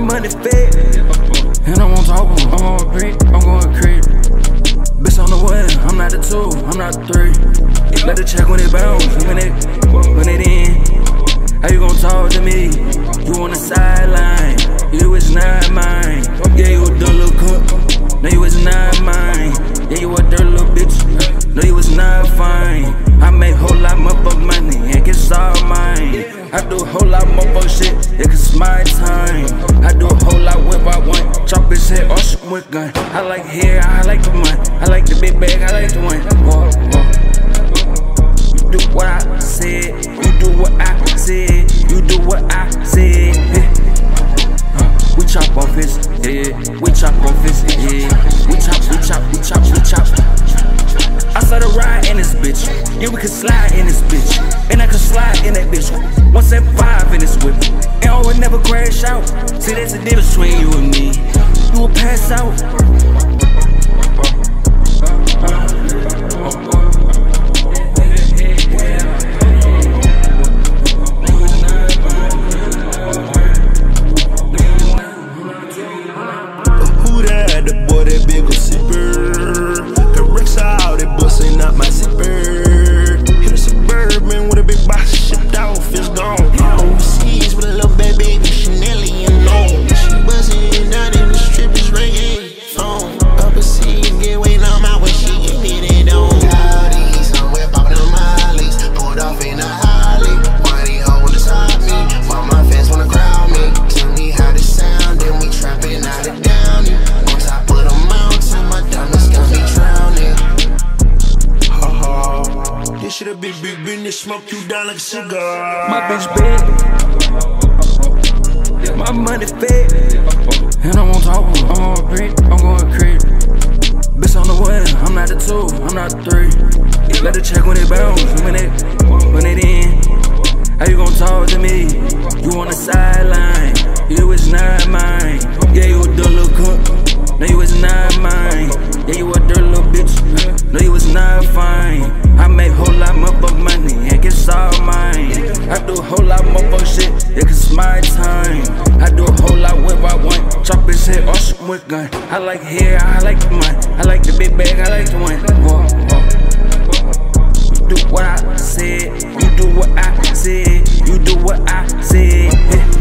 money fed, and I won't talk, I'm going crazy, I'm going crazy. Bitch on the one, I'm not the two, I'm not the three. Let it check when it bounce, when it in. How you gon' talk to me? You on the sideline, you is not mine. Yeah, you a dirt little cunt, no you is not mine. Yeah, you a dirt little bitch, no you is not fine. I make whole lot motherfuck money, and it's all mine. I do a whole lot motherfuck shit, it's my time. I do a whole lot with I want, chop his head or shoot with gun. I like hair, I like the money, I like the big bag, I like the one. You do what I said, you do what I said, you do what I said. We chop off his head, we chop off his head. We chop. I started riding in this bitch, yeah we can slide in this bitch, and I can slide in that bitch. 175 in this whip, and I would never crash out. See that's the difference between you and me, you will pass out. Big business, smoke you down like a cigar. My bitch bad, my money fed, and I won't talk, I'm going crazy. Bitch on the one, I'm not the two, I'm not the three. Let it check when it bounce, when it in. How you gon' talk to me? You on the sideline, you is not mine. Yeah, you a dirt little cunt, no you is not mine. Yeah, you a dirt little bitch, no you is not fine. I make whole lot motherfuck money, and it's all mine. I do a whole lot motherfuck shit, it's my time. I do a whole lot with I want, chop his head or shoot with gun. I like hair, I like the money, I like the big bag, I like the one. You do what I said, you do what I said, you do what I said.